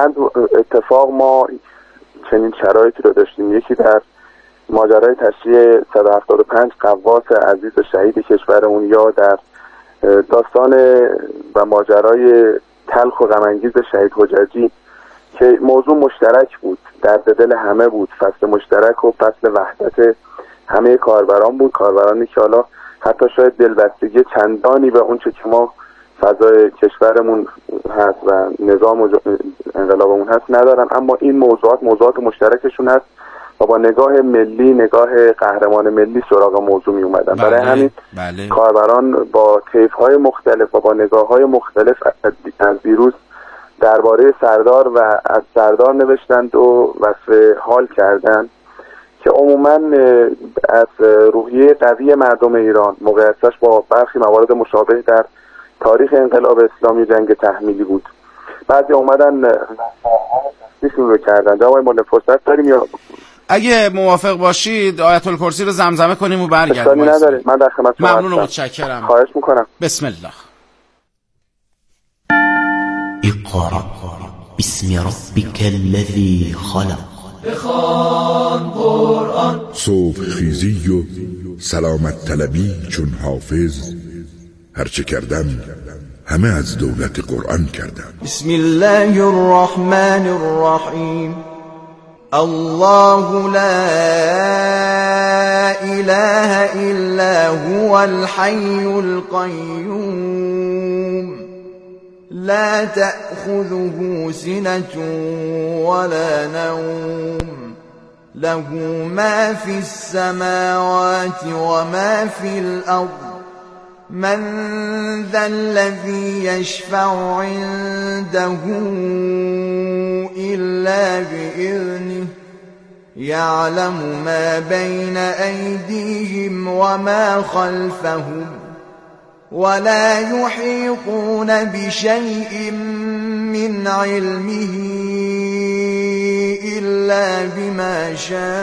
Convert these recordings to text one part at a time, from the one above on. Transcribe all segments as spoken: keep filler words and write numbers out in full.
چند اتفاق ما چنین شرایطی رو داشتیم. یکی در ماجرای تشییع صد و هفتاد و پنج قواس عزیز و شهید کشورمون، یا در داستان و ماجرای تلخ و غم‌انگیز شهید حججی که موضوع مشترک بود، درد دل همه بود، فصل مشترک و فصل وحدت همه کاربران بود. کاربرانی که حالا حتی شاید دلبستگی چندانی به اون چه که ما فضای کشورمون هست و نظام انقلابمون هست ندارن، اما این موضوعات موضوعات مشترکشون هست و با نگاه ملی، نگاه قهرمان ملی سراغ موضوع می اومدن. بله، برای همین بله. کاربران با طیف‌های مختلف و با نگاه‌های مختلف از دیروز درباره سردار و از سردار نوشتند و وصف حال کردند که عموماً از روحیه قوی مردم ایران مقایسه‌اش با برخی موارد مشابه در تاریخ انقلاب اسلامی جنگ تحمیلی بود. بعضی اومدن نسیم رو کردن. آقای مولا فرصت داریم یا اگه موافق باشید آیت الکرسی رو زمزمه کنیم و برگردیم؟ نداره. من در خدمت شما ممنون و متشکرم. خواهش میکنم. بسم الله. اقرأ باسم ربك الذي خلق. بخوان قرآن. صبح خیزی و سلامت طلبی چون حافظ، هرچه کردم همه از دولت قرآن کردم. بسم الله الرحمن الرحیم. الله لا اله الا هو الحي القيوم لا تأخذه سنة ولا نوم له ما في السماوات وما في الأرض من ذا الذي يشفع عنده إلا بإذنه يعلم ما بين أيديهم وما خلفهم ولا يحيطون بشيء من علمه إلا بما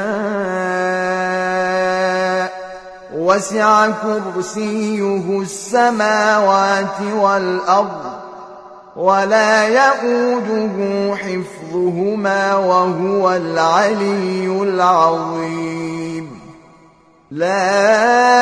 شاء وسع كرسيه السماوات والأرض ولا يؤوده حفظهما وهو العلي العظيم. لا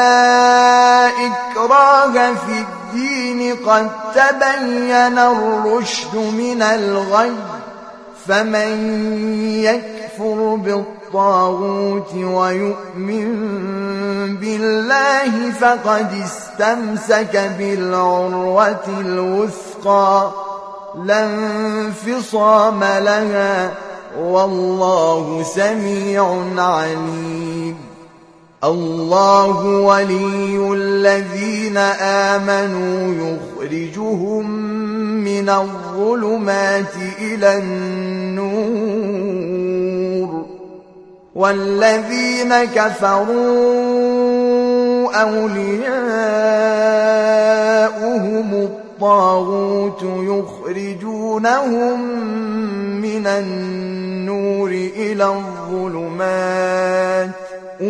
إكراه في الدين قد تبين الرشد من الغي فمن يكفر بالطاغوت ويؤمن بالله فقد استمسك بالعروة الوثقى لا انفصام لها والله سميع عليم. الله ولي الذين آمنوا يخرجهم من الظلمات إلى النور والذين كفروا أولياؤهم الطاغوت يخرجونهم من النور إلى الظلمات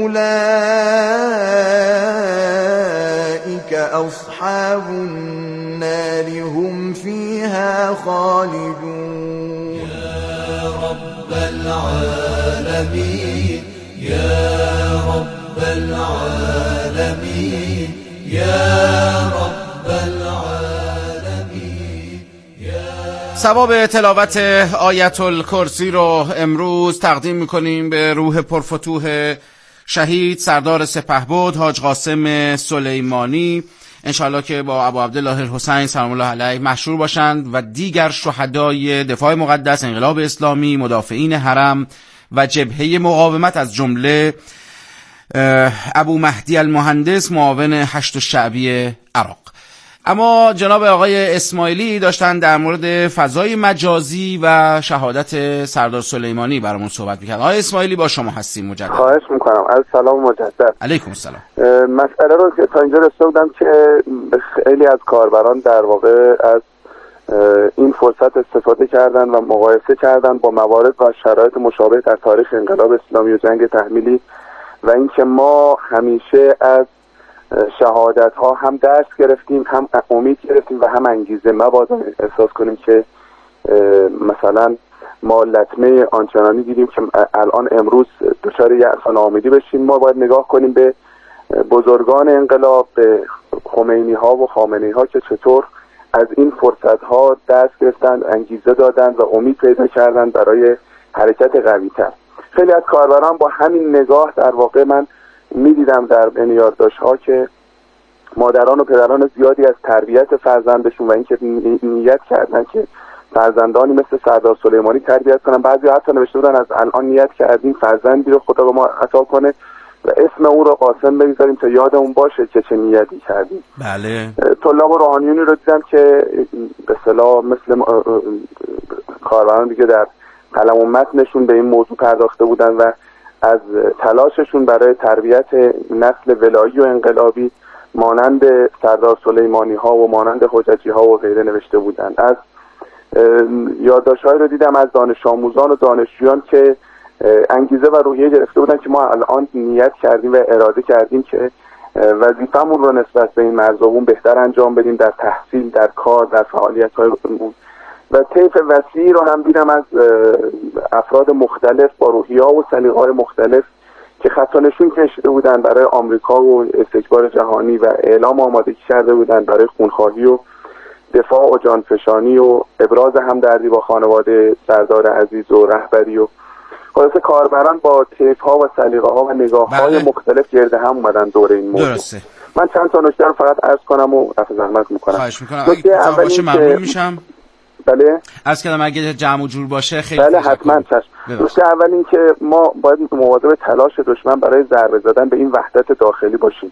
أولئك أصحاب النار هم فيها خالدون. يا رب العالمين يا رب العالمين يا رب العالمين. ثواب تلاوت آیت الکرسی رو امروز تقدیم میکنیم به روح پرفتوح شهید سردار سپهبد حاج قاسم سلیمانی، انشاءالله که با ابو عبدالله الحسین سلام الله علیه محشور باشند و دیگر شهدای دفاع مقدس انقلاب اسلامی، مدافعین حرم و جبهه مقاومت از جمله ابو مهدی المهندس معاون هشت الشعبی عراق. اما جناب آقای اسماعیلی داشتن در مورد فضای مجازی و شهادت سردار سلیمانی برامون صحبت می‌کردن. آقای اسماعیلی با شما هستیم مجدد. خواهش میکنم. از سلام مجدد. علیکم السلام. مسئله رو که تا اینجا رسیده بودم که خیلی از کاربران در واقع از این فرصت استفاده کردن و مقایسه کردن با موارد و شرایط مشابه در تاریخ انقلاب اسلامی و جنگ تحمیلی و اینکه ما همیشه از شهادت ها هم درس گرفتیم، هم امید گرفتیم و هم انگیزه. مبادا احساس کنیم که مثلا ما لطمه آنچنانی دیدیم که الان امروز دچار یأس و ناامیدی بشیم. ما باید نگاه کنیم به بزرگان انقلاب، به خمینی ها و خامنه‌ای ها که چطور از این فرصت ها دست گرفتند، انگیزه دادند و امید پیدا کردند برای حرکت قوی تر. خیلی از کاربران با همین نگاه در واقع من میدیدم در بین یادداشت‌ها که مادران و پدران زیادی از تربیت فرزندشون و اینکه نیت کردن که فرزندانی مثل سردار سلیمانی تربیت کنن. بعضی حتی نوشته بودن از الان نیت کردیم فرزندی رو خدا به ما عطا کنه و اسم اون رو قاسم بگذاریم تا یادمون باشه که چه نیتی کردیم. بله. طلاب و روحانیونی رو دیدم که به اصطلاح مثل کاربران دیگه در قلم و متنشون به این موضوع پرداخته بودن و از تلاششون برای تربیت نسل ولایی و انقلابی مانند سردار سلیمانی ها و مانند حججی ها و غیره نوشته بودن. از یادداشت‌هایی رو دیدم از دانش آموزان و دانشجویان که انگیزه و روحیه گرفته بودن که ما الان نیت کردیم و اراده کردیم که وظیفمون رو نسبت به این مرزبون بهتر انجام بدیم در تحصیل، در کار، در فعالیت‌های و طیف وسیعی رو هم دیدم از افراد مختلف با روحیه‌ها و سلیقه‌های مختلف که خط و نشون کشیده بودن برای آمریکا و استکبار جهانی و اعلام آمادگی کرده بودن برای خونخواهی و دفاع و جانفشانی و ابراز همدردی با خانواده سردار عزیز و رهبری و خلاصه کاربران با طیف‌ها و سلیقه‌ها و نگاه‌های بله. مختلف گرد هم اومدن دور این موضوع. درسته. من چند تا نکته رو فقط عرض کنم و رفع زحمت میکنم. خواهش میکنم. اگه باشه ممنون میشم. بله. از کلام اگه جمع و جور باشه خیلی بله حتما چشم. نکته اول این که ما باید مواظب تلاش دشمن برای ضربه زدن به این وحدت داخلی باشیم.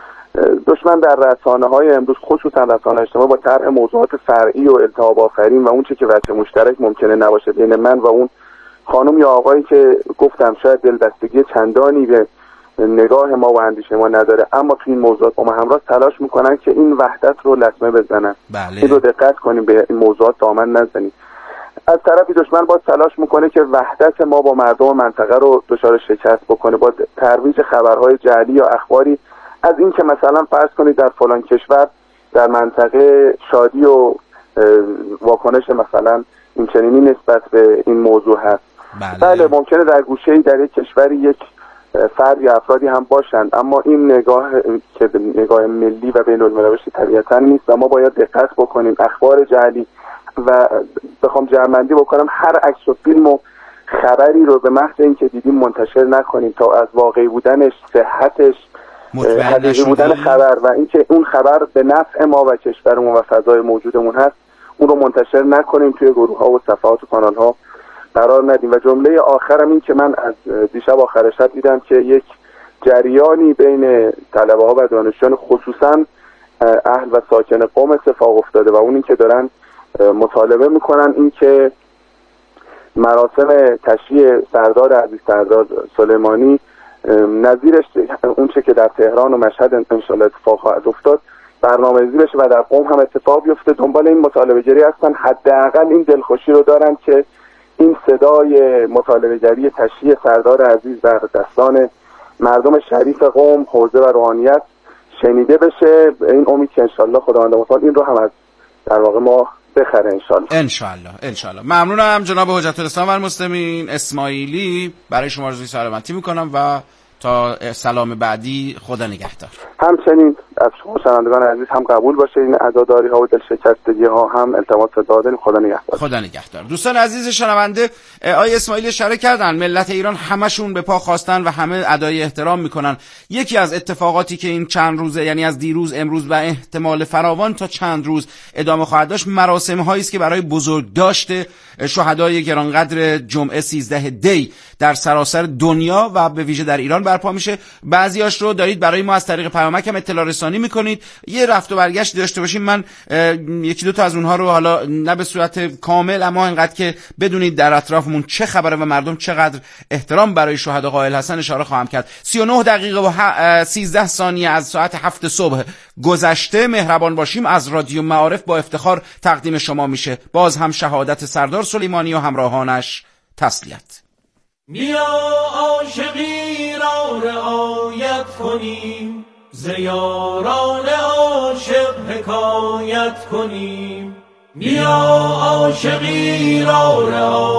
دشمن در رسانه‌های امروز خصوصا رسانه‌های اجتماعی با طرح موضوعات فرعی و التهاب آفرین و اون چه که وجه مشترک ممکنه نباشه بین من و اون خانم یا آقایی که گفتم شاید دلبستگی چندانی به نگاه ما و اندیشه ما نداره، اما تو این موضوعات با ما همراه تلاش میکنن که این وحدت رو لطمه بزنن. بله. این رو دقت کنیم به این موضوعات دامن نزنیم. از طرفی دشمن باید تلاش میکنه که وحدت ما با مردم منطقه رو دچار شکست بکنه با ترویج خبرهای جعلی یا اخباری از این که مثلا فرض کنید در فلان کشور در منطقه شادی و واکنش مثلا این چنینی نسبت به این موضوع هست. بله, بله ممکنه در گوشه‌ای در یک کشوری یک فرد یا افرادی هم باشند، اما این نگاه که نگاه ملی و بین المللی طبیعتا نیست و ما باید دقت بکنیم. اخبار جعلی و بخوام جمع‌بندی بکنم هر عکس و فیلم و خبری رو به محض اینکه دیدیم منتشر نکنیم تا از واقعی بودنش، صحتش، حقیقی بودن خبر و اینکه اون خبر به نفع ما و کشورمون و فضای موجودمون هست اون رو منتشر نکنیم، توی گروه ها و صفحات و کانال ها قرار ندیم. و جمله آخرم این که من از دیشب آخر شب دیدم که یک جریانی بین طلبه ها و دانشجویان خصوصا اهل و ساکن قم اتفاق افتاده و اون این که دارن مطالبه میکنن این که مراسم تشییع سردار عزیز سردار سلیمانی نظیرش اون چه که در تهران و مشهد انشالله اتفاق خواهد افتاد برنامه‌ریزی بشه و در قم هم اتفاق بیفته. دنبال این مطالبه گری هستن، حداقل این دلخوشی رو دارن که این صدای مطالبه گری تشییع سردار عزیز در دستان مردم شریف قم، حوزه و روحانیت شنیده بشه. این امید که انشالله خداوند متعال این رو هم از در واقع ما بخره انشالله. انشالله انشالله. ممنونم جناب حجت الاسلام و المسلمین اسماعیلی، برای شما آرزوی سلامتی میکنم و تا سلام بعدی خدا نگهدار. همچنین از شما شنوندگان عزیز هم قبول باشه این عزاداری ها و دلشکستگی ها هم التماس دعا داریم. خدا نگهدار. خدا نگهدار. دوستان عزیز شنونده، آقای اسماعیلی اشاره کردن ملت ایران همشون به پا خواستن و همه ادای احترام میکنن. یکی از اتفاقاتی که این چند روزه، یعنی از دیروز، امروز و احتمال فراوان تا چند روز ادامه خواهد داشت، مراسم هایی است که برای بزرگداشت شهدای گرانقدر جمعه سیزده دی در سراسر دنیا و به ویژه در ایران برپا میشه. بعضیاش رو دارید برای ما از طریق پیامک هم اطلاع رسانی میکنید. یه رفت و برگشت داشته باشیم. من یکی دو تا از اونها رو حالا نه به صورت کامل اما اینقدر که بدونید در اطرافمون چه خبره و مردم چقدر احترام برای شهدا قائل هستن اشاره خواهم کرد. سی و نه دقیقه و سیزده ثانیه از ساعت هفت صبح گذشته. مهربان باشیم از رادیو معارف با افتخار تقدیم شما میشه. باز هم شهادت سردار سلیمانی و همراهانش تسلیت. بیا عاشقی را رعایت کنیم، ز یاران عاشق حکایت کنیم. بیا عاشقی را رعایت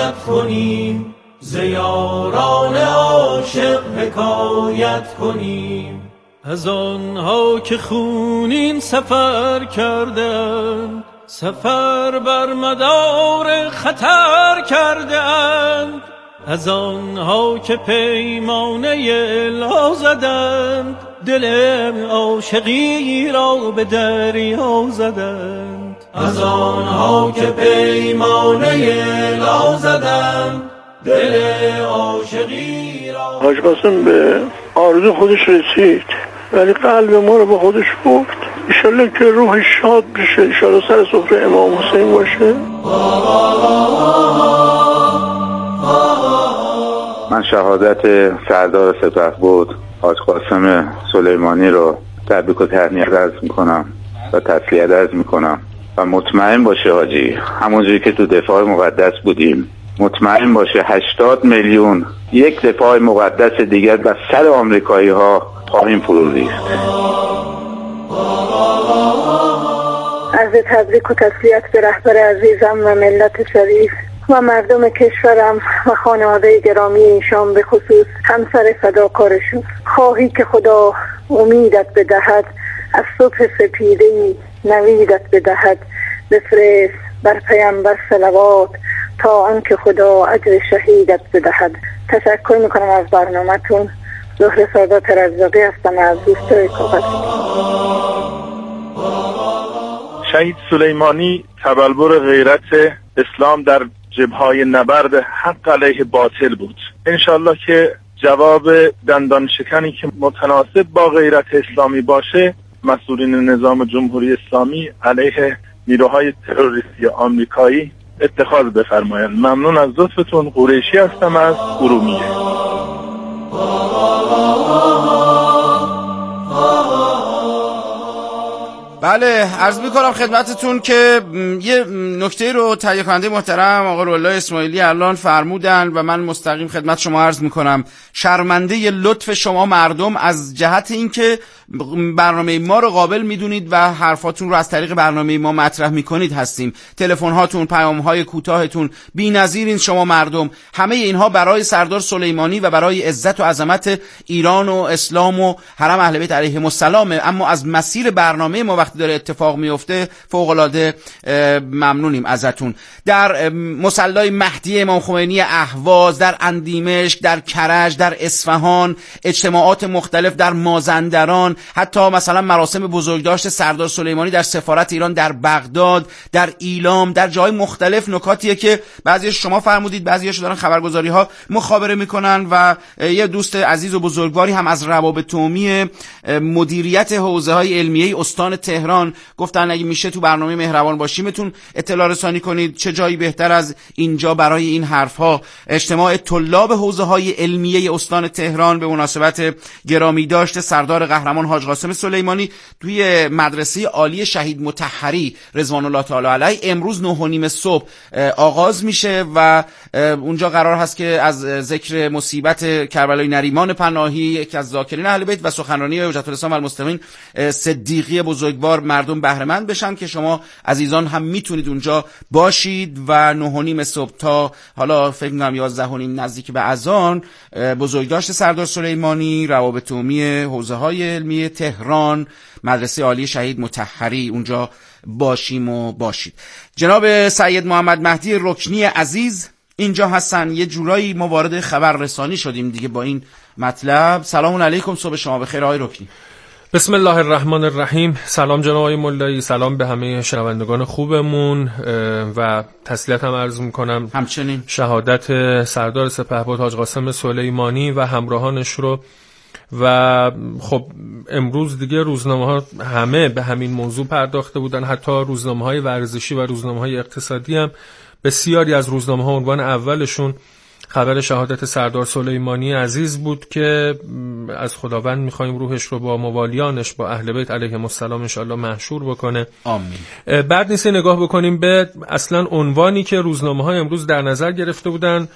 آیت کنیم، ز یاران عاشق حکایت کنیم. از آنها که خونین سفر کردند، سفر بر مدار خطر کردند. از آنها که پیمانه لا زدند، دل عاشقی را به دریا زدند. از آنها که پیمانه لا زدند، دل عاشقی را. حاج قاسم به آرزو خودش رسید، ولی قلب ما رو به خودش برد. انشالله که روح شاد بشه، انشالله سر سفره امام حسین باشه. من شهادت سردار سپهبد حاج قاسم سلیمانی رو تبریک و تهنیت عرض میکنم و تسلیت عرض میکنم و مطمئن باشه حاجی، همونجوری که تو دفاع مقدس بودیم، مطمئن باشه هشتاد میلیون یک دفاع مقدس دیگر و سر آمریکایی ها خواهیم فرو ریخت. عرض تبریک و تسلیت به رهبر عزیزم و ملت شریف و مردم کشورم و خانواده گرامی ایشان، به خصوص همسر فداکارشون. خواهی که خدا امیدت بدهد، از صبح سپیده‌ای نویدت بدهد. بفرست بر پیامبر صلوات، تا آنکه خدا اجر شهیدت بدهد. تشکر میکنم از برنامه‌تون. زهره سادات رزاقی هستم از دوستای کاغذ. شهید سلیمانی تبلور غیرت اسلام در جبهه‌های نبرد حق علیه باطل بود. انشالله که جواب دندان شکنی که متناسب با غیرت اسلامی باشه، مسئولین نظام جمهوری اسلامی علیه نیروهای تروریستی آمریکایی اتخاذ بفرمایند. ممنون از لطفتون. قریشی هستم از ارومیه. بله، عرض میکنم خدمتتون که یه نکته رو تهیه کننده محترم آقا روح‌الله اسماعیلی الان فرمودن و من مستقیم خدمت شما عرض میکنم. شرمنده لطف شما مردم از جهت اینکه برنامه ما رو قابل میدونید و حرفاتون رو از طریق برنامه ما مطرح میکنید هستیم. تلفن هاتون، پیام های کوتاهتون بی‌نظیرین شما مردم. همه اینها برای سردار سلیمانی و برای عزت و عظمت ایران و اسلام و حرم اهل بیت علیهم السلام. اما از مسیر برنامه ما وقتی داره اتفاق میفته فوق العاده ممنونیم ازتون. در مصلی مهدی امام خمینی اهواز، در اندیمشک، در کرج، در اصفهان، اجتماعات مختلف در مازندران، حتی مثلا مراسم بزرگداشت سردار سلیمانی در سفارت ایران در بغداد، در ایلام، در جای مختلف نکاتیه که بعضیش شما فرمودید، بعضیش دارن خبرگزاری ها مخابره میکنن و یه دوست عزیز و بزرگواری هم از روابط عمومی مدیریت حوزه های علمیه استان تهران گفتن اگه میشه تو برنامه مهربان باشیمتون اطلاع رسانی کنید. چه جایی بهتر از اینجا برای این حرفها. اجتماع طلاب حوزه های علمیه استان تهران به مناسبت گرامی داشت سردار قهرمان حاج قاسم سلیمانی توی مدرسه عالی شهید مطهری رضوان الله تعالی علیه امروز نه و نیم صبح آغاز میشه و اونجا قرار هست که از ذکر مصیبت کربلای نریمان پناهی، یکی از ذاکرین اهل بیت و سخنرانی حجت الاسلام و المسلمین صدیقی بزرگوار مردم بهره مند بشن که شما عزیزان هم میتونید اونجا باشید و نه و نیم صبح تا حالا فکر می‌کنم یازده و نیم نزدیک به اذان بزرگداشت سردار سلیمانی، روابط عمومی حوزه های علمی تهران، مدرسه عالی شهید مطهری اونجا باشیم و باشید. جناب سید محمد مهدی رکنی عزیز اینجا هستن. یه جورایی ما وارد خبررسانی شدیم دیگه با این مطلب. سلام علیکم، صبح شما بخیر آقای رکنی. بسم الله الرحمن الرحیم. سلام جناب آقای مولایی، سلام به همه شنوندگان خوبمون و تسلیت هم عرض میکنم همچنین شهادت سردار سپهبد حاج قاسم سلیمانی و همراهانش رو. و خب امروز دیگه روزنامه ها همه به همین موضوع پرداخته بودن، حتی روزنامه های ورزشی و روزنامه های اقتصادی هم. بسیاری از روزنامه ها عنوان اولشون خبر شهادت سردار سلیمانی عزیز بود که از خداوند میخوایم روحش رو با موالیانش با اهل بیت علیهم السلام انشاءالله محشور بکنه. آمین. بعد نیست نگاه بکنیم به اصلا عنوانی که روزنامه ها امروز در نظر گرفته بودن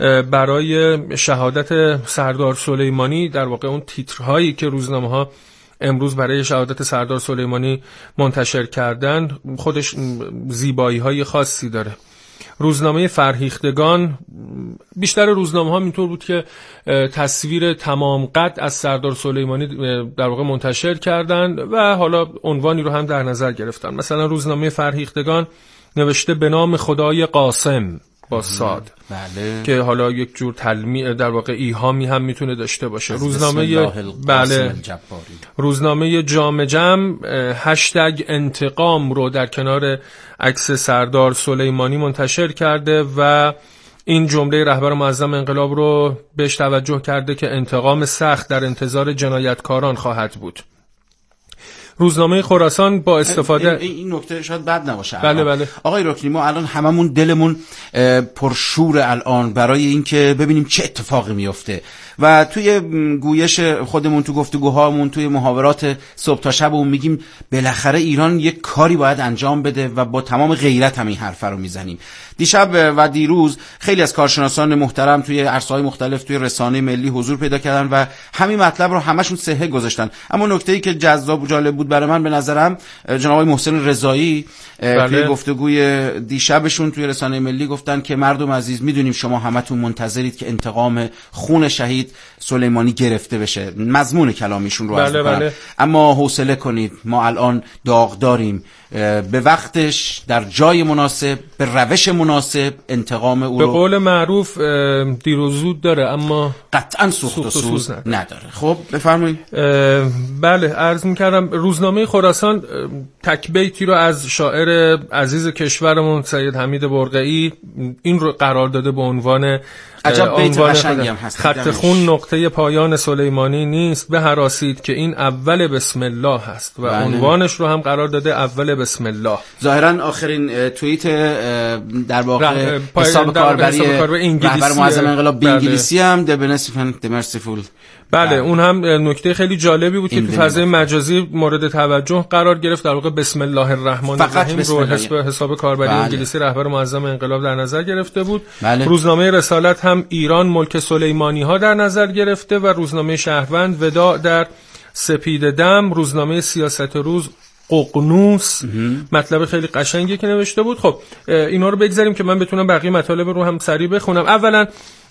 برای شهادت سردار سلیمانی، در واقع اون تیترهایی که روزنامه ها امروز برای شهادت سردار سلیمانی منتشر کردن خودش زیبایی های خاصی داره. روزنامه فرهیختگان بیشتر روزنامه ها اینطور بود که تصویر تمام قد از سردار سلیمانی در واقع منتشر کردند و حالا عنوانی رو هم در نظر گرفتن. مثلا روزنامه فرهیختگان نوشته به نام خدای قاسم با صاد، بله، که حالا یک جور تلمیع در واقع ایهامی هم میتونه داشته باشه. روزنامه بله روزنامه جام جم هشتگ انتقام رو در کنار عکس سردار سلیمانی منتشر کرده و این جمله رهبر معظم انقلاب رو بهش توجه کرده که انتقام سخت در انتظار جنایتکاران خواهد بود. روزنامه خراسان با استفاده این, این نکته شاید بد نباشه. بله بله آقای رکنی، ما الان هممون دلمون پرشور الان برای اینکه ببینیم چه اتفاقی میفته و توی گویش خودمون، تو گفتگوهامون، توی محاورات صبح تا شبمون میگیم بالاخره ایران یک کاری باید انجام بده و با تمام غیرت هم این حرف رو میزنیم. دیشب و دیروز خیلی از کارشناسان محترم توی عرصه‌های مختلف توی رسانه ملی حضور پیدا کردن و همین مطلب رو همشون صحه گذاشتن. اما نکته‌ای که جذاب و جالب بود برای من به نظرم، جناب آقای محسن رضایی بله. توی گفتگوی دیشبشون توی رسانه ملی گفتن که مردم عزیز میدونیم شما همتون منتظرید که انتقام خون شهید سلیمانی گرفته بشه. مضمون کلامیشون رو عرض بله می‌کنم. بله. اما حوصله کنید، ما الان داغ داریم، به وقتش، در جای مناسب، به روش مناسب انتقام او رو، به قول معروف دیر و زود داره اما قطعا سوخت و سوز نداره. خب بفرمایید. بله عرض می‌کردم روزنامه خراسان تک بیتی رو از شاعر عزیز کشورمون سید حمید برقعی این رو قرار داده به عنوان عجب بیت قشنگی هم هست. خط خون نقطه پایان سلیمانی نیست، به هراسید که این اول بسم الله هست و بله. عنوانش رو هم قرار داده اول بسم الله. ظاهرا آخرین توییت در واقع حساب کاربری رهبر معظم انقلاب به انگلیسی هم د بنسیفن د مرسیفول. بله اون هم نکته خیلی جالبی بود که تو فضای مجازی مورد توجه قرار گرفت. در واقع بسم الله الرحمن الرحیم رو حساب حساب کاربری بله. انگلیسی رهبر معظم انقلاب در نظر گرفته بود. بله. روزنامه رسالت هم ایران ملک سلیمانی ها در نظر گرفته و روزنامه شهروند وداع در سپید دم، روزنامه سیاست روز ققنوس مطلب خیلی قشنگی که نوشته بود. خب اینا رو بگذاریم که من بتونم بقیه مطالب رو هم سریع بخونم. اولا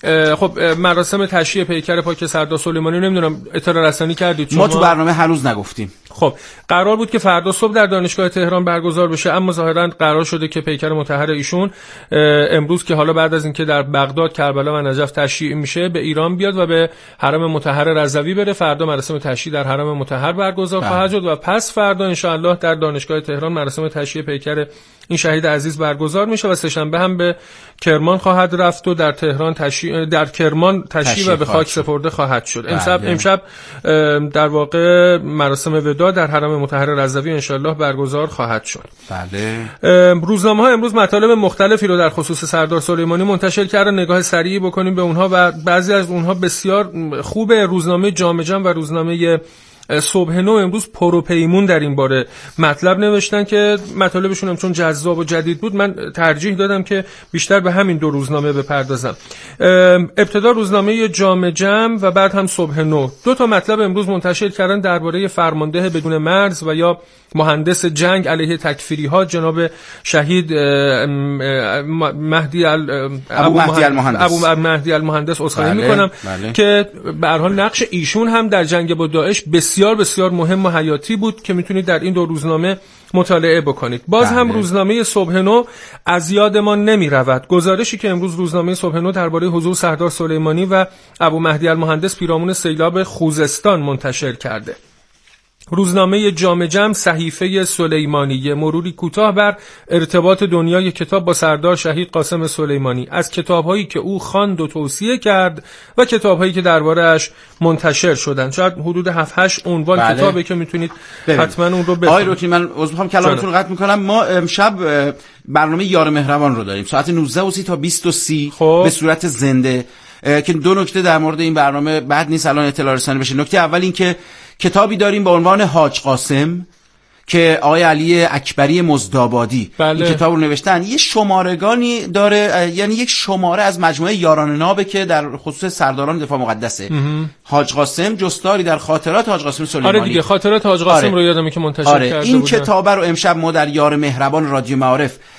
خب مراسم تشییع پیکر پاک سردار سلیمانی نمیدونم اطلاع رسانی کردید شما؟ ما تو برنامه هنوز نگفتیم. خب قرار بود که فردا صبح در دانشگاه تهران برگزار بشه، اما ظاهرا قرار شده که پیکر مطهر ایشون امروز که حالا بعد از اینکه در بغداد، کربلا و نجف تشییع میشه به ایران بیاد و به حرم مطهر رضوی بره. فردا مراسم تشییع در حرم مطهر برگزار خواهد شد و پس فردا ان شاءالله در دانشگاه تهران مراسم تشییع پیکر این شهید عزیز برگزار میشه و سه‌شنبه هم به کرمان خواهد رفت و در تهران تشییع در کرمان تشییع و به خاک سپرده خواهد شد. امشب امشب در واقع مراسم وداع در حرم مطهر رضوی ان شاءالله برگزار خواهد شد. بله. روزنامه‌ها امروز مطالب مختلفی رو در خصوص سردار سلیمانی منتشر کردن. نگاه سریعی بکنیم به اونها و بعضی از اونها بسیار خوبه. روزنامه جام جم و روزنامه صبح نو امروز پروپیمون در این باره مطلب نوشتن که مطالبشون هم چون جذاب و جدید بود من ترجیح دادم که بیشتر به همین دو روزنامه بپردازم. ابتدا روزنامه جام جم و بعد هم صبح نو دو تا مطلب امروز منتشر کردن درباره فرمانده بدون مرز و یا مهندس جنگ علیه تکفیری ها جناب شهید مهدی ال ابو مهدی المهندس ابو مهدی المهندس عذرخواهی بله. میکنم بله. که به هر حال نقش ایشون هم در جنگ با داعش بسیار بسیار مهم و حیاتی بود که میتونید در این دو روزنامه مطالعه بکنید. باز بله. هم روزنامه صبح نو از یادمان نمی رود گزارشی که امروز روزنامه صبح نو درباره حضور سردار سلیمانی و ابو مهدی المهندس پیرامون سیلاب خوزستان منتشر کرده. روزنامه جام جم صحیفه سلیمانی مروری کوتاه بر ارتباط دنیای کتاب با سردار شهید قاسم سلیمانی، از کتاب‌هایی که او خواند و توصیه کرد و کتاب‌هایی که درباره‌اش منتشر شدند. شاید حدود هفت هشت عنوان بله. کتابی که میتونید حتما اون رو بخونید. آقای رکنی من عذر می‌خوام کلامتون رو قطع می‌کنم. ما امشب برنامه یار مهربان رو داریم ساعت نوزده و سی تا بیست و سی خب. به صورت زنده که دو نکته در مورد این برنامه بعد نیست الان اطلاع رسانی بشه. نکته اول این که کتابی داریم با عنوان حاج قاسم که آقای علی اکبری مزدابادی بله. این کتاب رو نوشتن. یه شمارگانی داره، یعنی یک شماره از مجموعه یاران نابه که در خصوص سرداران دفاع مقدسه. حاج قاسم جستاری در خاطرات حاج قاسم سلیمانی. آره دیگه خاطرات حاج قاسم آره. رو یادمه که منتشر آره. کرده این بودن. کتاب رو امشب ما در یار مهربان رادیو معارف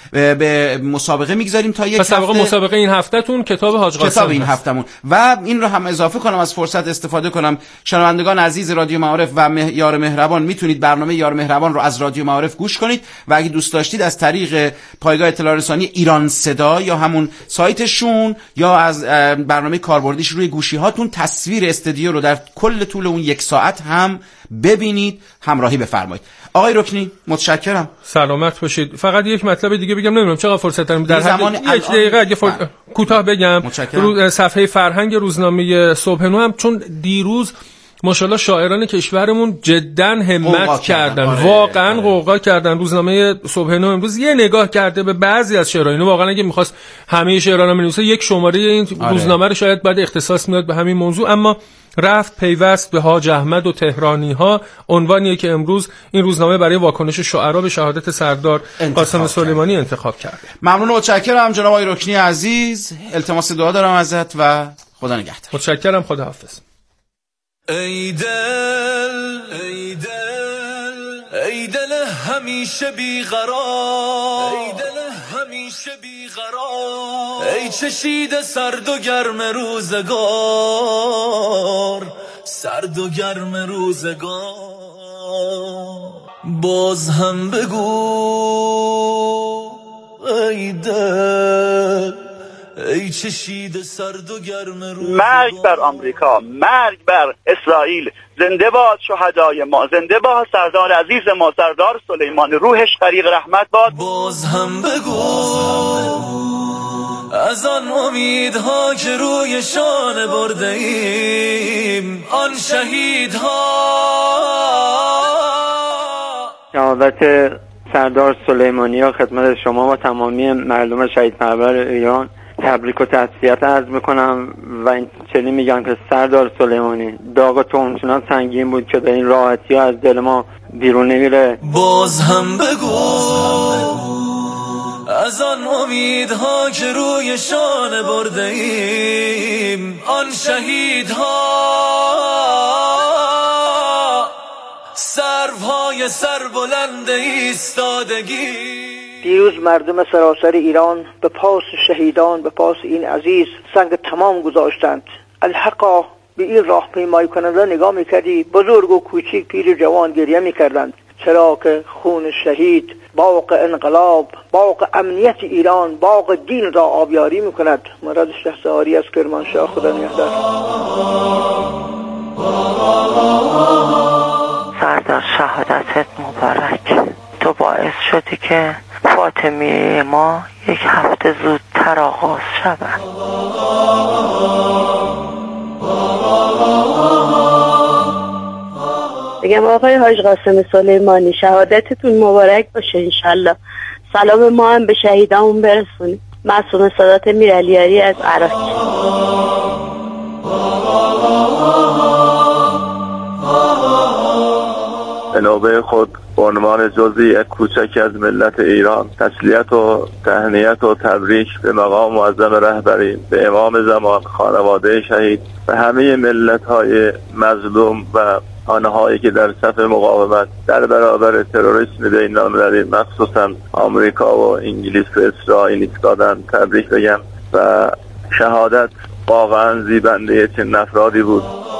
به مسابقه میگذاریم تا یک هفته. مسابقه مسابقه این هفتهتون کتاب حاج قاسم کتاب این هفتمون. و این رو هم اضافه کنم، از فرصت استفاده کنم، شنوندگان عزیز رادیو معارف و مه... یار مهربان میتونید برنامه یار مهربان رو از رادیو معارف گوش کنید و اگه دوست داشتید از طریق پایگاه اطلاع رسانی ایران صدا یا همون سایتشون یا از برنامه کاربردیش روی گوشی هاتون تصویر استودیو رو در کل طول اون یک ساعت هم ببینید، همراهی بفرمایید. آقای رکنی متشکرم. سلامت باشید. فقط یک مطلب دیگه بگم، نمیدونم چقدر فرصت دارم در زمان یک دقیقه اگه فر... کوتاه بگم. رو صفحه فرهنگ روزنامه صبح نو هم چون دیروز ماشاءالله شاعران کشورمون جدا همت کردن، آره، واقعا آره. قوقا کردن. روزنامه صبح نو امروز یه نگاه کرده به بعضی از شعرها، اینو واقعا اگه می‌خواست همه شعرها رو بنویسه یک شماره این آره. روزنامه رو شاید بعد اختصاص میداد به همین موضوع، اما رفت پیوست به حاج احمد و تهرانی ها. عنوانیه که امروز این روزنامه برای واکنش شعرا به شهادت سردار قاسم سلیمانی انتخاب کرده. ممنون و متشکرم جناب آقای رکنی عزیز. التماس دعا دارم ازت و خدا نگهدار. متشکرم، خدا حافظ. ای دل ای دل ای دل همیشه بیقرار، ای دل همیشه بیقرار، ای چشیده سرد و گرم روزگار، سرد و گرم روزگار، باز هم بگو ای دل ای چشیده سرد و گرم روزگار. مرگ بر آمریکا، مرگ بر اسرائیل، زنده باد شهدای ما، زنده باد سردار عزیز ما سردار سلیمانی، روحش غریق رحمت باد. باز هم بگو از آن امیدها که روی شانه برده ایم، آن شهیدها. شهادت سردار سلیمانی ها خدمت شما و تمامی مردم شهید پرور ایران تبریک و تسلیت عرض میکنم و این چنین میگم که سردار سلیمانی داغ تو اونچنان سنگین بود که به این راحتی ها از دل ما بیرون نمیره. باز هم بگو از آن امیدها که روی شانه برده ایم، آن شهیدها، سروهای سربلند ایستادگی. دیروز مردم سراسر ایران به پاس شهیدان، به پاس این عزیز سنگ تمام گذاشتند. الحقا به این راه پیمایی کننده نگاه میکردی، بزرگ و کوچیک، پیر و جوان گریه میکردند، چرا که خون شهید باغ انقلاب، باغ امنیت ایران، باغ دین را آبیاری میکند. مراد شهسواری از کرمانشاه. خدا نگهدار. سردار شهادتت مبارک. تو باعث شدی که فاطمیه ما یک هفته زودتر آغاز شود. بگم آقای حاج قاسم سلیمانی شهادتتون مبارک باشه انشالله. سلام ما هم به شهیدامون برسونید. معصومه سادات میرعلیاری از عراق. به خود به عنوان جزئی کوچکی از ملت ایران تسلیت و تهنیت و تبریک به مقام معظم رهبری، به امام زمان، خانواده شهید و همه ملت‌های مظلوم و آنهایی که در صف مقاومت در برابر تروریسم بین‌المللی مخصوصا آمریکا و انگلیس و اسرائیل ایستادن تبریک بگم و شهادت واقعا زیبنده چنین افرادی بود.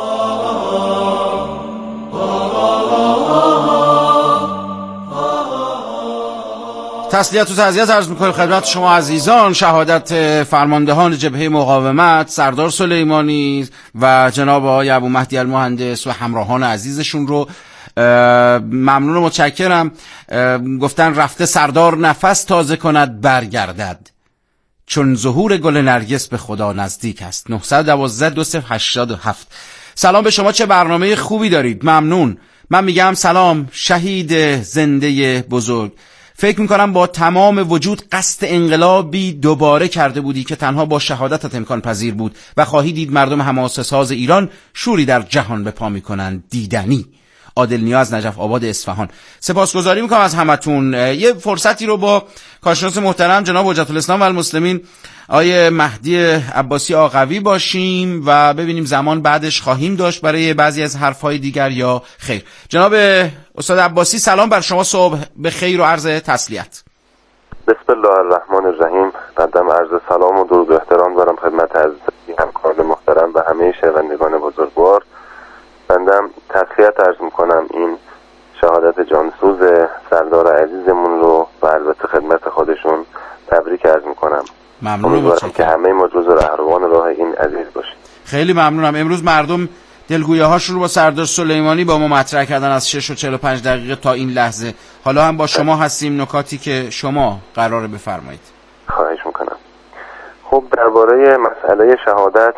تسلیت و تعزیت عرض می‌کنیم خدمت شما عزیزان. شهادت فرماندهان جبهه مقاومت سردار سلیمانی و جناب آقای ابو مهدی المهندس و همراهان عزیزشون رو ممنون و متشکرم. گفتن رفته سردار نفس تازه کند برگردد، چون ظهور گل نرگس به خدا نزدیک است. نه یک دو دو صفر هشت هفت. سلام به شما، چه برنامه خوبی دارید. ممنون. من میگم سلام شهید زنده بزرگ. فکر میکنم با تمام وجود قصد انقلابی دوباره کرده بودی که تنها با شهادتت امکان پذیر بود و خواهی دید مردم حماسه ساز ایران شوری در جهان به پا میکنن دیدنی. عادل نیاز، نجف آباد، اصفهان. سپاسگزاری میکنم از همتون. یه فرصتی رو با کارشناس محترم جناب حجت الاسلام و المسلمین آقای مهدی عباسی آقوی باشیم و ببینیم زمان بعدش خواهیم داشت برای بعضی از حرفهای دیگر یا خیر. جناب استاد عباسی سلام بر شما، صبح به خیر و عرض تسلیت. بسم الله الرحمن الرحیم. قدم عرض سلام و درود و احترام دارم خدمت از همکاران محترم و همه شنوندگان بزرگوار. بندم تسلیت عرض میکنم این شهادت جانسوز سردار عزیزمون رو و البته خدمت خودشون تبریک عرض میکنم. ممنونم که همه ما جزو رهروان راه این عزیز باشیم. خیلی ممنونم. امروز مردم دلگویه هاشون رو با سردار سلیمانی با ما مطرح کردن از شش و چهل و پنج دقیقه تا این لحظه. حالا هم با شما هستیم، نکاتی که شما قراره بفرمایید. خواهش میکنم. خب درباره مسئله شهادت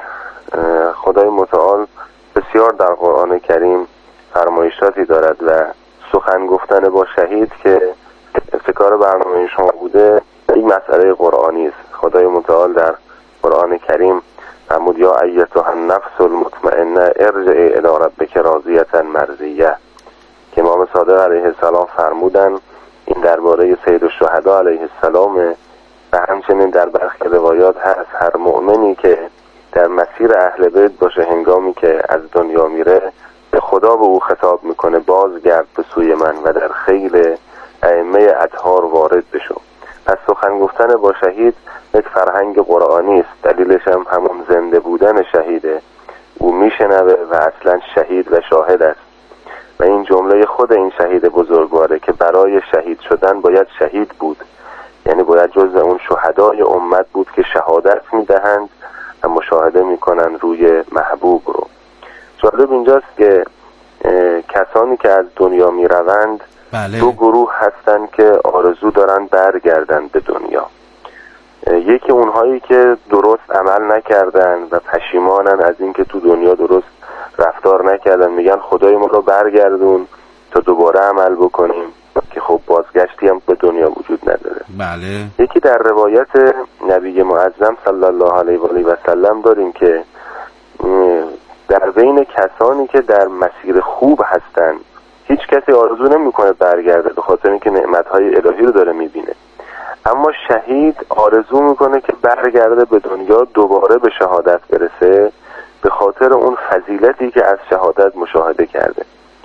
خدای متعال بسیار در قرآن کریم فرمایشاتی دارد و سخن گفتن با شهید که ابتکار برنامه شما بوده این مسئله قرآنی است. خدای متعال در قرآن کریم فرمود یا ایتها النفس المطمئنه ارجعی الی ربک راضیة مرضیه که امام صادق علیه السلام فرمودن. این درباره سید الشهدا علیه السلام و همچنین در برخی روایات هست هر مؤمنی که در مسیر اهل بیت باشه هنگامی که از دنیا میره به خدا به او خطاب میکنه بازگرد به سوی من و در خیل ائمه اطهار وارد بشو. از سخن گفتن با شهید یک فرهنگ قرآنی است. دلیلش هم همون زنده بودن شهیده. او میشنوه و اصلا شهید و شاهد است و این جمله خود این شهید بزرگواره که برای شهید شدن باید شهید بود، یعنی باید جزء اون شهدای امت بود که شهادت میدهند و مشاهده میکنند روی محبوب رو. جالب اینجاست که کسانی که از دنیا میروند بله. دو گروه هستن که آرزو دارن برگردن به دنیا. یکی اونهایی که درست عمل نکردن و پشیمانن از اینکه تو دنیا درست رفتار نکردن، میگن خدای ما رو برگردون تا دوباره عمل بکنیم که خب بازگشتی هم به دنیا وجود نداره. بله. یکی در روایت نبی معظم صلی الله علیه و آله و سلم داریم که در بین کسانی که در مسیر خوب هستن هیچ کسی آرزو نمیکنه برگرده به خاطر اینکه نعمتهای الهی رو داره میبینه، اما شهید آرزو میکنه که برگرده به دنیا دوباره به شهادت برسه به خاطر اون فضیلتی که از شهادت مشاهده کرده.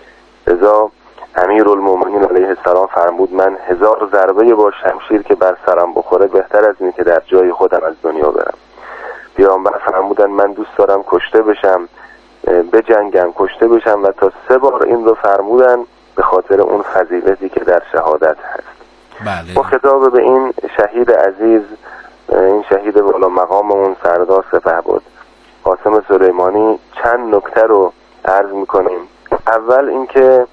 لذا امیرالمومنین علیه السلام فرمود من هزار ضربه با شمشیر که بر سرم بخوره بهتر از اینه که در جای خودم از دنیا برم. پیامبر فرمودن من دوست دارم کشته بشم، بجنگم، کشته بشم و تا سه بار این رو فرمودن به خاطر اون فضیلتی که در شهادت هست. بله. با خطاب به این شهید عزیز، این شهید بالا مقام اون سردار سپهبد قاسم سلیمانی چند نکته رو عرض میکنیم. اول اینکه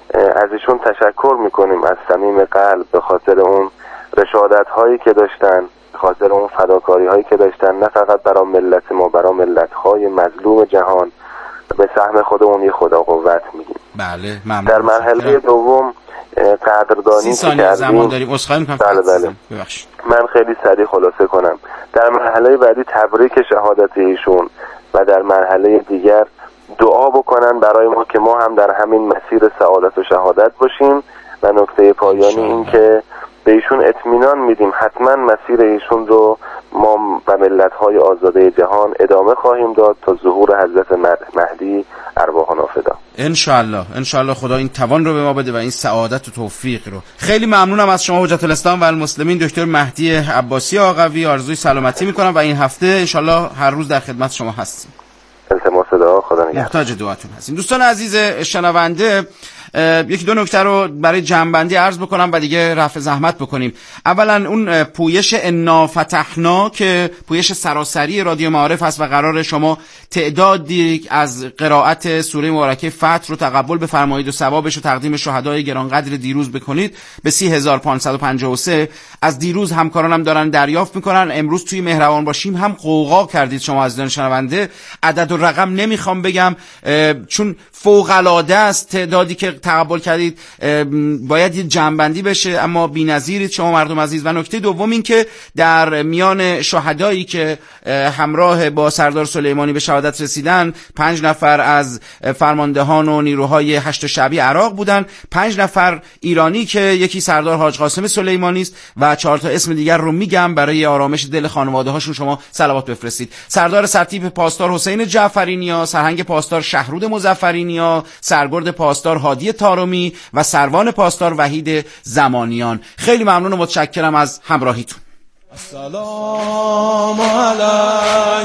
از ایشون تشکر میکنیم از صمیم قلب به خاطر اون رشادت هایی که داشتن، به خاطر اون فداکاری هایی که داشتن، نه فقط برای ملت ما، برای ملت های مظلوم جهان. به سهم خودمون یه خدا قوت میگیم. بله ممنون. در مرحله دوم قدردانی سی ثانیه زمان داریم. عذرخواهی میکنم. بله بله. ببخشید. من خیلی سریع خلاصه کنم. در مرحله بعدی تبریک شهادت ایشون و در مرحله دیگر دعا بکنن برای ما که ما هم در همین مسیر سعادت و شهادت باشیم و نکته پایانی این که به ایشون اطمینان میدیم حتما مسیر ایشون رو ما و ملت‌های آزاده جهان ادامه خواهیم داد تا ظهور حضرت مهدی ارواحنا فدا. ان شاء الله ان شاء الله خدا این توان رو به ما بده و این سعادت و توفیق رو. خیلی ممنونم از شما حجت الاسلام و المسلمین دکتر مهدی عباسی آقوی. آرزوی سلامتی میکنم و این هفته ان شاء الله هر روز در خدمت شما هستیم. التماس دعا، خدا نگهدار. محتاج دعاتون هستیم. دوستان عزیز شنونده، یکی دو نکته رو برای جمع‌بندی عرض بکنم و دیگه رفع زحمت بکنیم. اولا اون پویش انا فتحنا که پویش سراسری رادیو معارف هست و قرار شما تعدادی از قرائت سوره مبارکه فتح رو تقبل بفرمایید و ثوابش رو تقدیم شهدای گرانقدر دیروز بکنید به سی هزار و پانصد و پنجاه و سه. از دیروز همکارانم دارن دریافت میکنن. امروز توی مهربان باشیم هم قوقا کردید شما عزیزان شنونده. عدد و رقم نمیخوام بگم چون فوق العاده است تعدادی که تقبل کردید، باید یه جمع‌بندی بشه، اما بی‌نظیرید شما مردم عزیز. و نکته دوم این که در میان شهدایی که همراه با سردار سلیمانی به شهادت رسیدن پنج نفر از فرماندهان و نیروهای هشت شعبی عراق بودن، پنج نفر ایرانی که یکی سردار حاج قاسم سلیمانی است و چهار تا اسم دیگر رو میگم برای آرامش دل خانواده هاشون شما صلوات بفرستید. سردار سرتیپ پاسدار حسین جعفری نیا، سرهنگ پاسدار شهرود مظفری نیا، سرگرد پاسدار هادی علی طارمی و سروان پاسدار وحید زمانیان. خیلی ممنون و متشکرم از همراهیتون. سلام علیک